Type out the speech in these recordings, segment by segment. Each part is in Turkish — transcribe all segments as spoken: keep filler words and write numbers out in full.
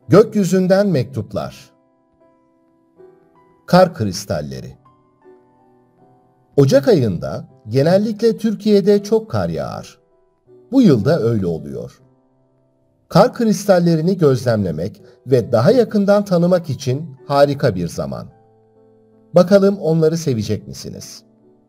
Gökyüzünden mektuplar. Kar kristalleri. Ocak ayında genellikle Türkiye'de çok kar yağar. Bu yılda öyle oluyor. Kar kristallerini gözlemlemek ve daha yakından tanımak için harika bir zaman. Bakalım onları sevecek misiniz?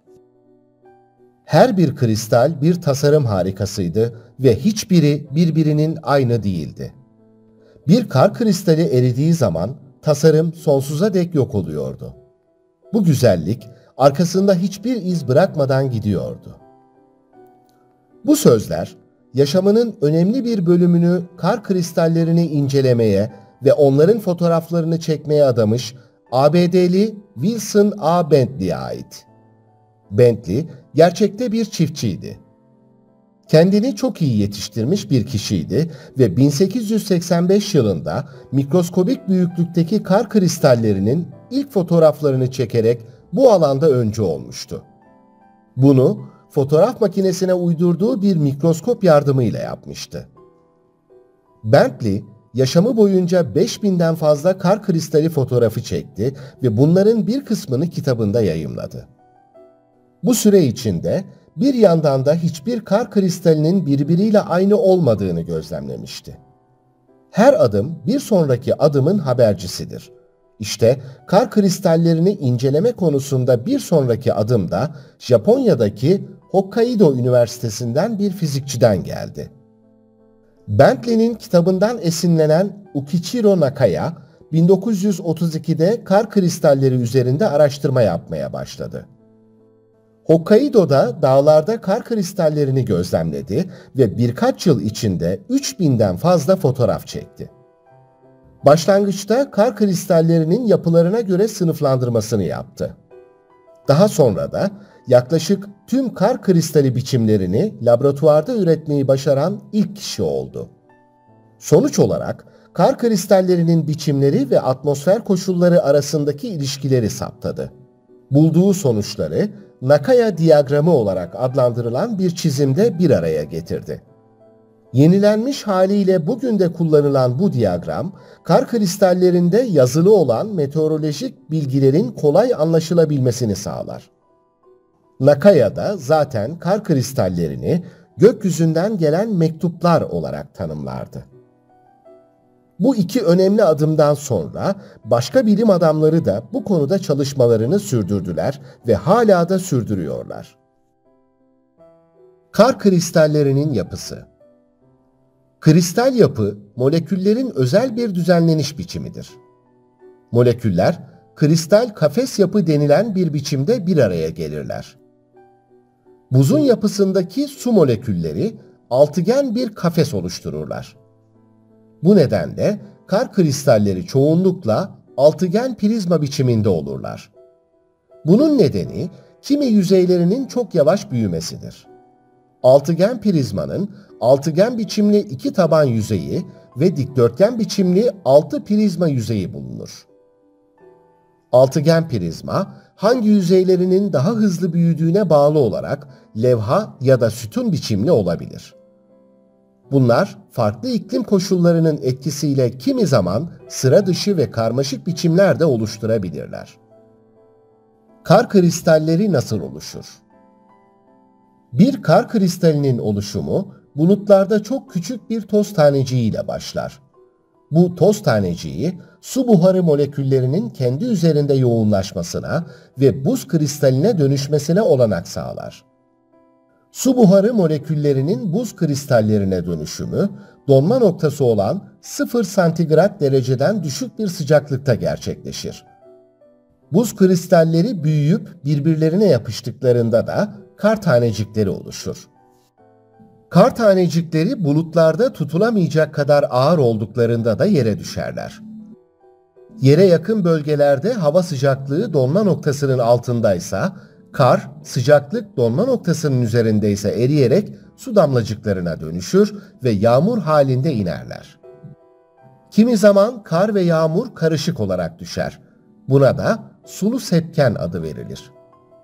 Her bir kristal bir tasarım harikasıydı ve hiçbiri birbirinin aynı değildi. Bir kar kristali eridiği zaman tasarım sonsuza dek yok oluyordu. Bu güzellik arkasında hiçbir iz bırakmadan gidiyordu. Bu sözler, yaşamının önemli bir bölümünü kar kristallerini incelemeye ve onların fotoğraflarını çekmeye adamış A B D'li Wilson A. Bentley'e ait. Bentley, gerçekte bir çiftçiydi. Kendini çok iyi yetiştirmiş bir kişiydi ve bin sekiz yüz seksen beş yılında mikroskobik büyüklükteki kar kristallerinin ilk fotoğraflarını çekerek bu alanda öncü olmuştu. Bunu fotoğraf makinesine uydurduğu bir mikroskop yardımıyla yapmıştı. Bentley, yaşamı boyunca beş binden fazla kar kristali fotoğrafı çekti ve bunların bir kısmını kitabında yayımladı. Bu süre içinde bir yandan da hiçbir kar kristalinin birbiriyle aynı olmadığını gözlemlemişti. Her adım bir sonraki adımın habercisidir. İşte kar kristallerini inceleme konusunda bir sonraki adım da Japonya'daki Hokkaido Üniversitesi'nden bir fizikçiden geldi. Bentley'nin kitabından esinlenen Ukichiro Nakaya, bin dokuz yüz otuz ikide kar kristalleri üzerinde araştırma yapmaya başladı. Hokkaido'da dağlarda kar kristallerini gözlemledi ve birkaç yıl içinde üç binden fazla fotoğraf çekti. Başlangıçta kar kristallerinin yapılarına göre sınıflandırmasını yaptı. Daha sonra da yaklaşık tüm kar kristali biçimlerini laboratuvarda üretmeyi başaran ilk kişi oldu. Sonuç olarak kar kristallerinin biçimleri ve atmosfer koşulları arasındaki ilişkileri saptadı. Bulduğu sonuçları Nakaya diyagramı olarak adlandırılan bir çizimde bir araya getirdi. Yenilenmiş haliyle bugün de kullanılan bu diyagram, kar kristallerinde yazılı olan meteorolojik bilgilerin kolay anlaşılabilmesini sağlar. Nakaya da zaten kar kristallerini gökyüzünden gelen mektuplar olarak tanımlardı. Bu iki önemli adımdan sonra başka bilim adamları da bu konuda çalışmalarını sürdürdüler ve hala da sürdürüyorlar. Kar kristallerinin yapısı. Kristal yapı, moleküllerin özel bir düzenleniş biçimidir. Moleküller, kristal kafes yapı denilen bir biçimde bir araya gelirler. Buzun yapısındaki su molekülleri altıgen bir kafes oluştururlar. Bu nedenle kar kristalleri çoğunlukla altıgen prizma biçiminde olurlar. Bunun nedeni kimi yüzeylerinin çok yavaş büyümesidir. Altıgen prizmanın altıgen biçimli iki taban yüzeyi ve dikdörtgen biçimli altı prizma yüzeyi bulunur. Altıgen prizma hangi yüzeylerinin daha hızlı büyüdüğüne bağlı olarak levha ya da sütun biçimli olabilir. Bunlar farklı iklim koşullarının etkisiyle kimi zaman sıra dışı ve karmaşık biçimler de oluşturabilirler. Kar kristalleri nasıl oluşur? Bir kar kristalinin oluşumu bulutlarda çok küçük bir toz taneciğiyle başlar. Bu toz taneciği su buharı moleküllerinin kendi üzerinde yoğunlaşmasına ve buz kristaline dönüşmesine olanak sağlar. Su buharı moleküllerinin buz kristallerine dönüşümü, donma noktası olan sıfır santigrat dereceden düşük bir sıcaklıkta gerçekleşir. Buz kristalleri büyüyüp birbirlerine yapıştıklarında da kar tanecikleri oluşur. Kar tanecikleri bulutlarda tutulamayacak kadar ağır olduklarında da yere düşerler. Yere yakın bölgelerde hava sıcaklığı donma noktasının altındaysa, kar, sıcaklık donma noktasının üzerindeyse eriyerek su damlacıklarına dönüşür ve yağmur halinde inerler. Kimi zaman kar ve yağmur karışık olarak düşer. Buna da sulu sepken adı verilir.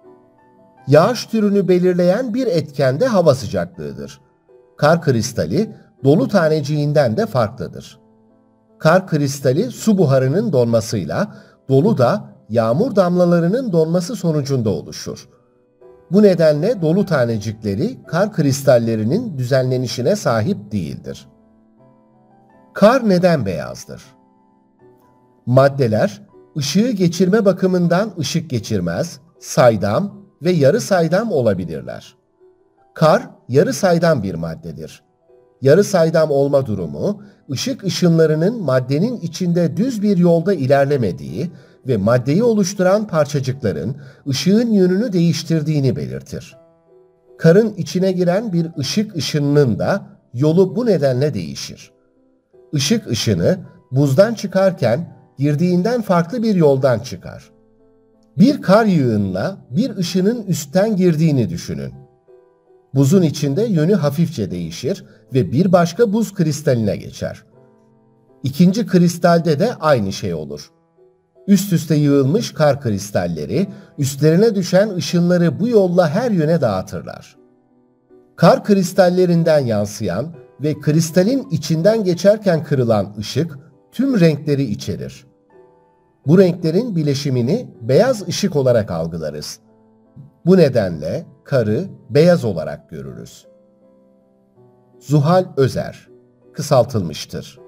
Yağış türünü belirleyen bir etken de hava sıcaklığıdır. Kar kristali dolu taneciğinden de farklıdır. Kar kristali su buharının donmasıyla, dolu da yağmur damlalarının donması sonucunda oluşur. Bu nedenle dolu tanecikleri kar kristallerinin düzenlenişine sahip değildir. Kar neden beyazdır? Maddeler, ışığı geçirme bakımından ışık geçirmez, saydam ve yarı saydam olabilirler. Kar, yarı saydam bir maddedir. Yarı saydam olma durumu, ışık ışınlarının maddenin içinde düz bir yolda ilerlemediği ve maddeyi oluşturan parçacıkların ışığın yönünü değiştirdiğini belirtir. Karın içine giren bir ışık ışınının da yolu bu nedenle değişir. Işık ışını buzdan çıkarken girdiğinden farklı bir yoldan çıkar. Bir kar yığınla bir ışının üstten girdiğini düşünün. Buzun içinde yönü hafifçe değişir ve bir başka buz kristaline geçer. İkinci kristalde de aynı şey olur. Üst üste yığılmış kar kristalleri, üstlerine düşen ışınları bu yolla her yöne dağıtırlar. Kar kristallerinden yansıyan ve kristalin içinden geçerken kırılan ışık tüm renkleri içerir. Bu renklerin bileşimini beyaz ışık olarak algılarız. Bu nedenle karı beyaz olarak görürüz. Zuhal Özer, kısaltılmıştır.